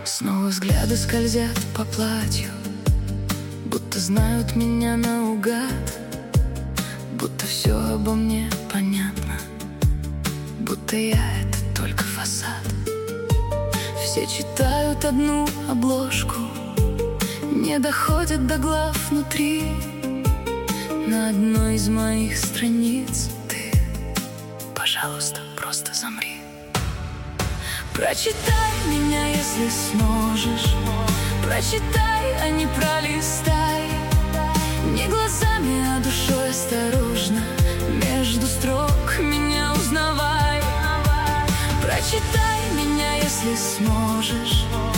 Снова взгляды скользят по платью, будто знают меня наугад, будто все обо мне понятно, будто я — это только фасад. Все читают одну обложку, не доходят до глав внутри. На одной из моих страниц ты, пожалуйста, просто замри. Прочитай меня, если сможешь. Прочитай, а не пролистай. Не глазами, а душой осторожно. Между строк меня узнавай. Прочитай меня, если сможешь.